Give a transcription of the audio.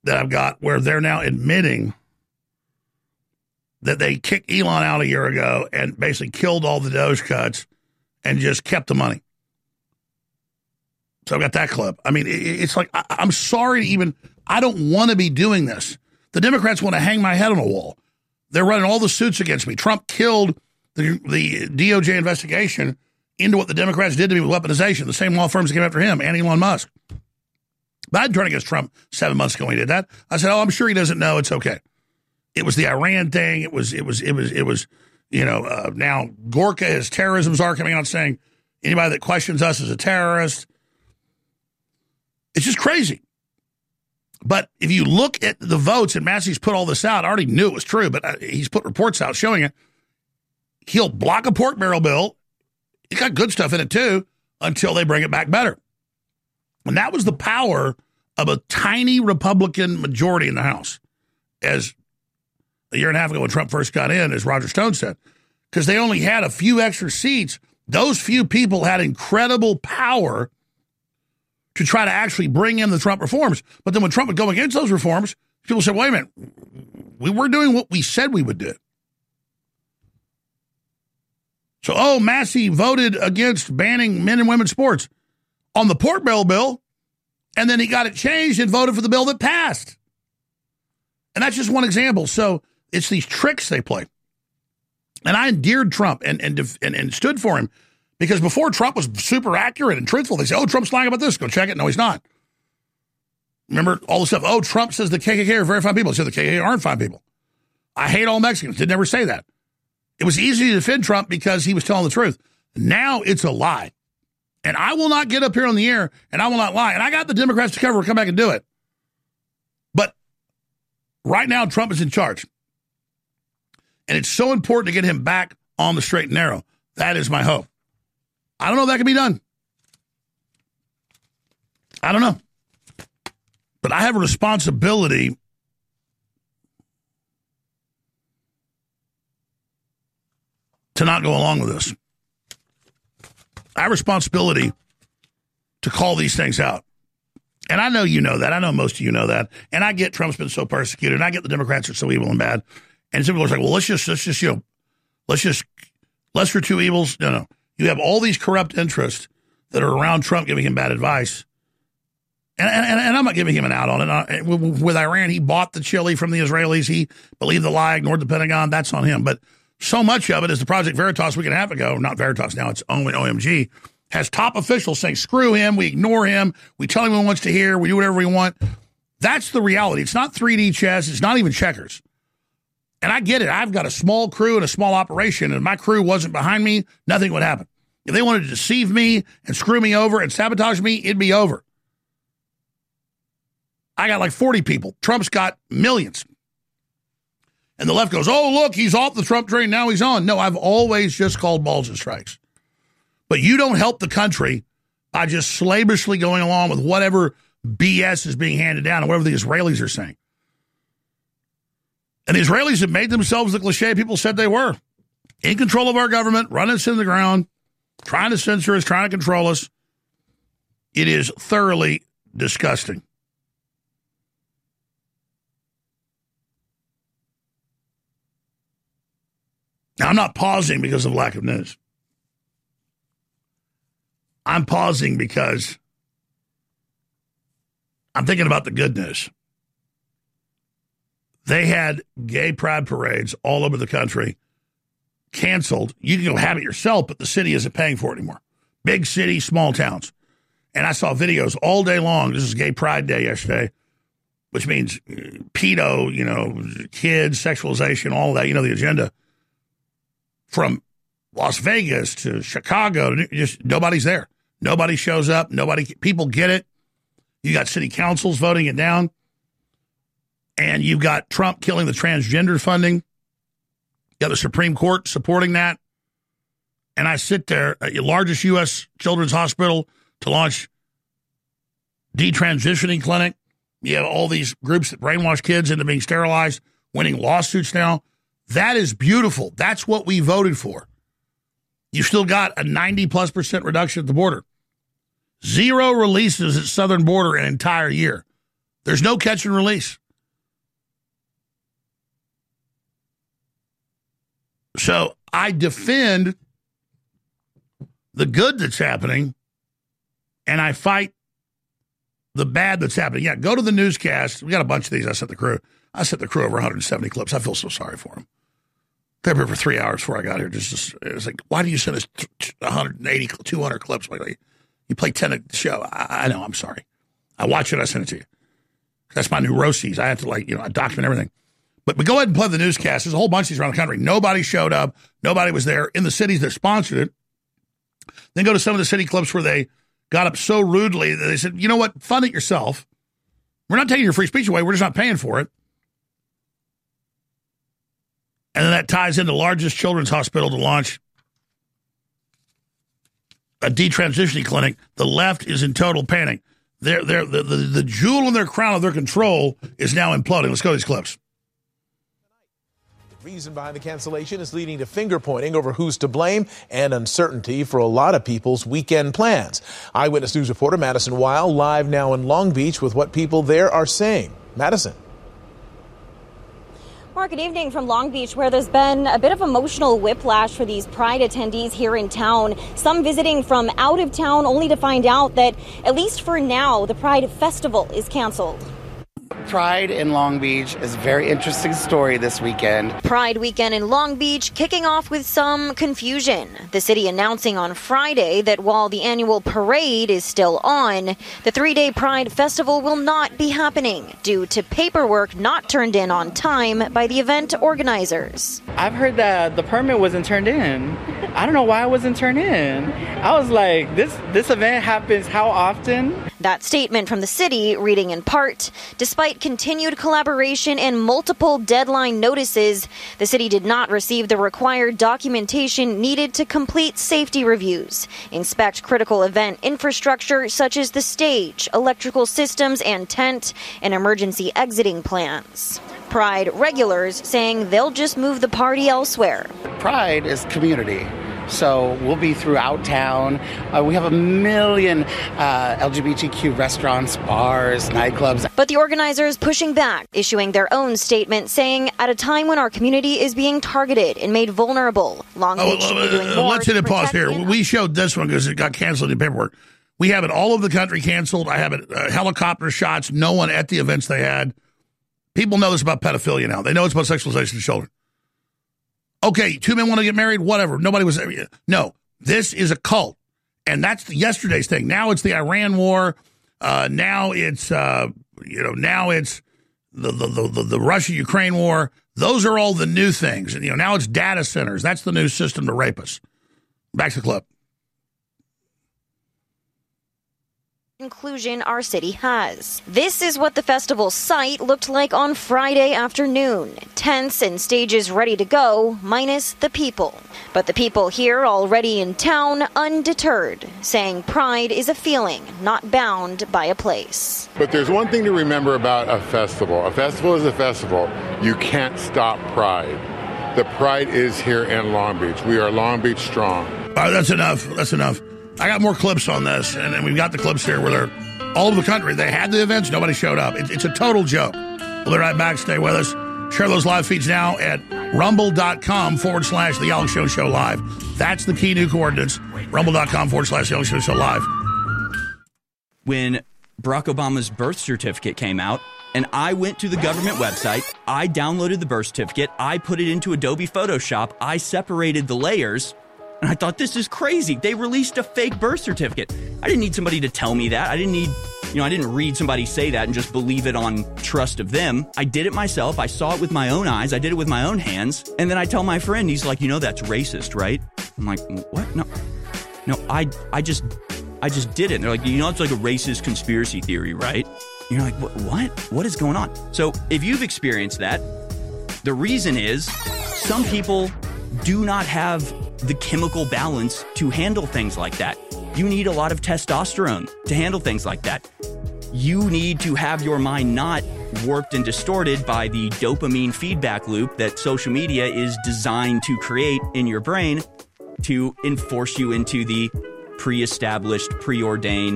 that I've got where they're now admitting that they kicked Elon out a year ago and basically killed all the Doge cuts and just kept the money. So I've got that clip. I mean, it's like, I'm sorry to even, I don't want to be doing this. The Democrats want to hang my head on a wall. They're running all the suits against me. Trump killed the DOJ investigation into what the Democrats did to me with weaponization. The same law firms that came after him and Elon Musk. But I'd turn against Trump 7 months ago when he did that. I said, oh, I'm sure he doesn't know. It's okay. It was the Iran thing. It was, now Gorka, his terrorism czar, coming out saying anybody that questions us is a terrorist. It's just crazy. But if you look at the votes, and Massey's put all this out, I already knew it was true, but he's put reports out showing it. He'll block a pork barrel bill. It's got good stuff in it, too, until they bring it back better. And that was the power of a tiny Republican majority in the House, as a year and a half ago when Trump first got in, as Roger Stone said, because they only had a few extra seats. Those few people had incredible power to try to actually bring in the Trump reforms. But then when Trump would go against those reforms, people said, wait a minute, we were doing what we said we would do. So, Massey voted against banning men and women's sports on the pork barrel bill, and then he got it changed and voted for the bill that passed. And that's just one example. So it's these tricks they play. And I endeared Trump and stood for him, because before Trump was super accurate and truthful. They say, Trump's lying about this. Go check it. No, he's not. Remember all the stuff. Trump says the KKK are very fine people. He said the KKK aren't fine people. I hate all Mexicans. Did never say that. It was easy to defend Trump because he was telling the truth. Now it's a lie. And I will not get up here on the air and I will not lie. And I got the Democrats to cover. Come back and do it. But right now, Trump is in charge. And it's so important to get him back on the straight and narrow. That is my hope. I don't know if that can be done. I don't know. But I have a responsibility to not go along with this. I have a responsibility to call these things out. And I know you know that. I know most of you know that. And I get Trump's been so persecuted. And I get the Democrats are so evil and bad. And some people are like, well, let's just lesser two evils. No. You have all these corrupt interests that are around Trump giving him bad advice. And I'm not giving him an out on it. With Iran, he bought the chili from the Israelis. He believed the lie, ignored the Pentagon. That's on him. But so much of it is the Project Veritas week and a half ago, not Veritas now, it's only OMG, has top officials saying, screw him, we ignore him, we tell him what he wants to hear, we do whatever we want. That's the reality. It's not 3D chess. It's not even checkers. And I get it. I've got a small crew and a small operation, and if my crew wasn't behind me, nothing would happen. If they wanted to deceive me and screw me over and sabotage me, it'd be over. I got like 40 people. Trump's got millions. And the left goes, look, he's off the Trump train. Now he's on. No, I've always just called balls and strikes. But you don't help the country by just slavishly going along with whatever BS is being handed down and whatever the Israelis are saying. And the Israelis have made themselves the cliche people said they were. In control of our government, running us into the ground, trying to censor us, trying to control us. It is thoroughly disgusting. Now, I'm not pausing because of lack of news. I'm pausing because I'm thinking about the good news. They had gay pride parades all over the country canceled. You can go have it yourself, but the city isn't paying for it anymore. Big cities, small towns. And I saw videos all day long. This is Gay Pride Day yesterday, which means pedo, kids, sexualization, all of that, the agenda. From Las Vegas to Chicago, just nobody's there. Nobody shows up. People get it. You got city councils voting it down. And you've got Trump killing the transgender funding. You got the Supreme Court supporting that. And I sit there at your largest U.S. children's hospital to launch detransitioning clinic. You have all these groups that brainwash kids into being sterilized, winning lawsuits now. That is beautiful. That's what we voted for. You still got a 90+% reduction at the border. 0 releases at southern border an entire year. There's no catch and release. So I defend the good that's happening, and I fight the bad that's happening. Yeah, go to the newscast. We got a bunch of these. I sent the crew over 170 clips. I feel so sorry for them. They were here for 3 hours before I got here. It was like, why do you send us 180, 200 clips? You play 10 a show. I know, I'm sorry. I watch it, I send it to you. That's my neuroses. I have to, I document everything. But go ahead and play the newscast. There's a whole bunch of these around the country. Nobody showed up. Nobody was there in the cities that sponsored it. Then go to some of the city clips where they got up so rudely that they said, you know what, fund it yourself. We're not taking your free speech away. We're just not paying for it. And then that ties into the largest children's hospital to launch a detransitioning clinic. The left is in total panic. The jewel in their crown of their control is now imploding. Let's go to these clips. The reason behind the cancellation is leading to finger-pointing over who's to blame and uncertainty for a lot of people's weekend plans. Eyewitness News reporter Madison Weil live now in Long Beach with what people there are saying. Madison. Mark, good evening from Long Beach, where there's been a bit of emotional whiplash for these Pride attendees here in town. Some visiting from out of town only to find out that, at least for now, the Pride Festival is canceled. Pride in Long Beach is a very interesting story this weekend. Pride weekend in Long Beach kicking off with some confusion. The city announcing on Friday that while the annual parade is still on, the 3-day Pride Festival will not be happening due to paperwork not turned in on time by the event organizers. I've heard that the permit wasn't turned in. I don't know why it wasn't turned in. I was like, this event happens how often? That statement from the city reading in part, despite continued collaboration and multiple deadline notices, the city did not receive the required documentation needed to complete safety reviews, inspect critical event infrastructure such as the stage, electrical systems and tent, and emergency exiting plans. Pride regulars saying they'll just move the party elsewhere. Pride is community. So we'll be throughout town. We have 1 million LGBTQ restaurants, bars, nightclubs. But the organizers pushing back, issuing their own statement saying, at a time when our community is being targeted and made vulnerable, Long Beach should be doing more. Let's hit a pause here. We showed this one because it got canceled in paperwork. We have it all over the country canceled. I have it helicopter shots, no one at the events they had. People know this about pedophilia now. They know it's about sexualization of children. Okay, 2 men want to get married, whatever. Nobody was there. No, this is a cult. And that's yesterday's thing. Now it's the Iran war. Now it's, now it's the Russia-Ukraine war. Those are all the new things. And, now it's data centers. That's the new system to rape us. Back to the clip. Inclusion our city has. This is what the festival site looked like on Friday afternoon. Tents and stages ready to go, minus the people. But the people here already in town undeterred, saying pride is a feeling, not bound by a place. But there's one thing to remember about a festival. A festival is a festival. You can't stop pride. The pride is here in Long Beach. We are Long Beach strong. All right, that's enough. That's enough. I got more clips on this, and we've got the clips here where they're all over the country. They had the events, nobody showed up. It's a total joke. We'll be right back. Stay with us. Share those live feeds now at rumble.com/The Alex Show live. That's the key new coordinates. Rumble.com/The Alex Show live. When Barack Obama's birth certificate came out, and I went to the government website, I downloaded the birth certificate, I put it into Adobe Photoshop, I separated the layers, and I thought, this is crazy. They released a fake birth certificate. I didn't need somebody to tell me that. I didn't read somebody say that and just believe it on trust of them. I did it myself. I saw it with my own eyes. I did it with my own hands. And then I tell my friend, he's like, that's racist, right? I'm like, what? No, I just did it. And they're like, it's like a racist conspiracy theory, right? And you're like, what? What is going on? So if you've experienced that, the reason is some people do not have the chemical balance to handle things like that. You need a lot of testosterone to handle things like that. You need to have your mind not warped and distorted by the dopamine feedback loop that social media is designed to create in your brain to enforce you into the pre-established, preordained